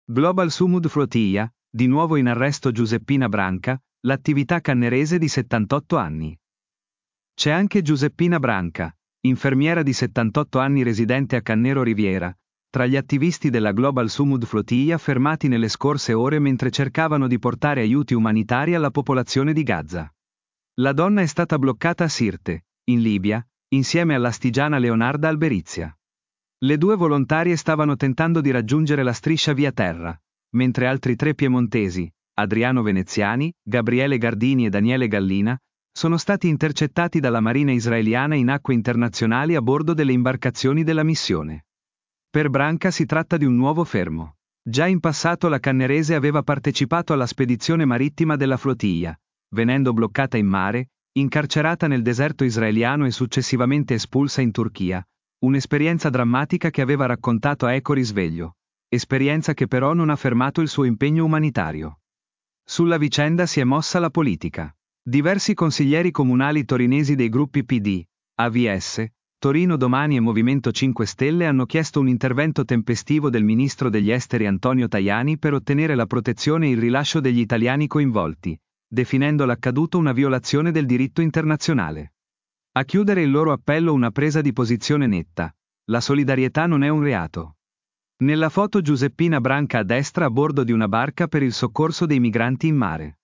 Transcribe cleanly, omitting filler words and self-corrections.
Global Sumud Flotilla, di nuovo in arresto Giuseppina Branca, l'attività cannerese di 78 anni. C'è anche Giuseppina Branca, infermiera di 78 anni residente a Cannero Riviera, tra gli attivisti della Global Sumud Flotilla fermati nelle scorse ore mentre cercavano di portare aiuti umanitari alla popolazione di Gaza. La donna è stata bloccata a Sirte, in Libia, insieme all'astigiana Leonarda Alberizia. Le due volontarie stavano tentando di raggiungere la striscia via terra, mentre altri 3 piemontesi, Adriano Veneziani, Gabriele Gardini e Daniele Gallina, sono stati intercettati dalla Marina israeliana in acque internazionali a bordo delle imbarcazioni della missione. Per Branca si tratta di un nuovo fermo. Già in passato la cannerese aveva partecipato alla spedizione marittima della flotilla, venendo bloccata in mare, incarcerata nel deserto israeliano e successivamente espulsa in Turchia. Un'esperienza drammatica che aveva raccontato a Eco Risveglio. Esperienza che però non ha fermato il suo impegno umanitario. Sulla vicenda si è mossa la politica. Diversi consiglieri comunali torinesi dei gruppi PD, AVS, Torino Domani e Movimento 5 Stelle hanno chiesto un intervento tempestivo del ministro degli esteri Antonio Tajani per ottenere la protezione e il rilascio degli italiani coinvolti, definendo l'accaduto una violazione del diritto internazionale. A chiudere il loro appello una presa di posizione netta. La solidarietà non è un reato. Nella foto Giuseppina Branca a destra a bordo di una barca per il soccorso dei migranti in mare.